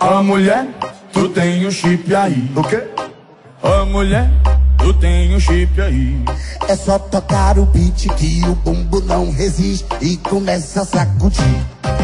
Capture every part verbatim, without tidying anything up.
Ó mulher, tu tem um chip aí. O quê? Ó mulher, tu tem um chip aí. É só tocar o beat que o bumbo não resiste e começa a sacudir.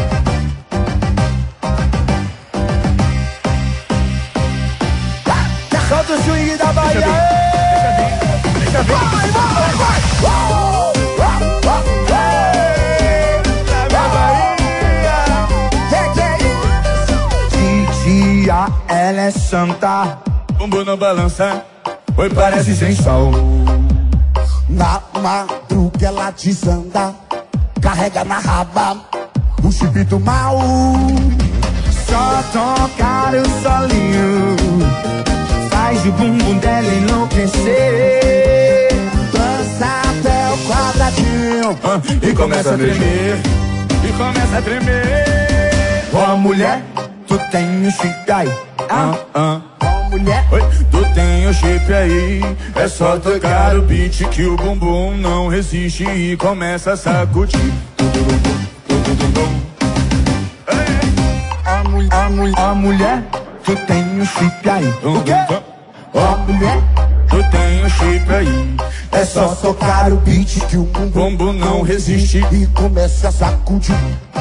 Solta o swing da Bahia. Deixa ver. Vai, vai, vai. Oh, oh, oh, hey. Da Bahia. Que que é isso? Titia, ela é santa. Bumbum não balança, oi, parece sensual. Na madruga ela desanda, carrega na raba o chip do mal. Só tocar o solinho faz o bumbum dela enlouquecer. Dança até o quadradinho ah, E começa a tremer, e começa a tremer. Ó mulher, tu tem um chip aí. Ah, ah. Ó mulher, Oi, tu tem o chip aí. É só tocar o beat que o bumbum não resiste e começa a sacudir. ó mulher, ó mulher, Ó mulher, tu tem um chip aí. O quê? ó mulher. Tu tem o chip aí. É só tocar o beat que o bumbum Bumbum não resiste e começa a sacudir.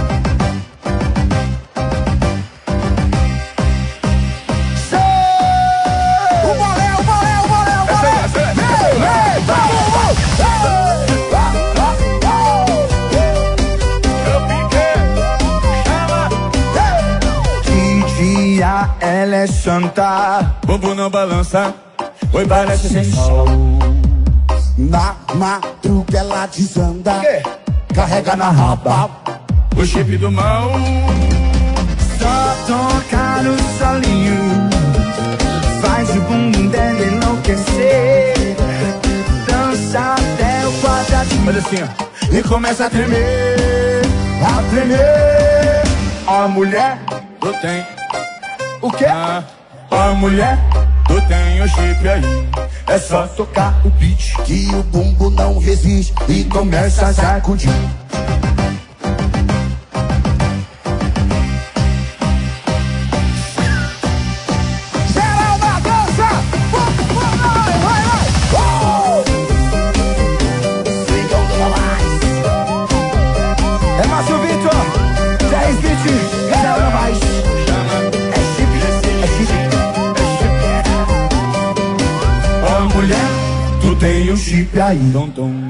O bolé, o bolé, o bolé, o bolé. Vem, vem, vamos, Eu piquei, chama. Titia, ela é santa. Bumbum não balança, oi, parece sensual. na madruga ela desanda, quê? carrega na raba O chip do mal. Só tocar o solinho faz o bumbum dela enlouquecer. Dança até o quadradinho. Faz assim, ó. E começa a tremer, A tremer. Ó mulher, tu tem. o quê? Ah, ó mulher, tu tem o chip aí. É só Tocar o beat que o bumbo não resiste e começa a sacudir. Geral na dança, vai, vai, vai. Oh! Swing on the lines. é Márcio Vitor, dez beat, reserva mais. chama. É chip, é chip. Ó mulher, tu tem o chip aí. Tom, tom.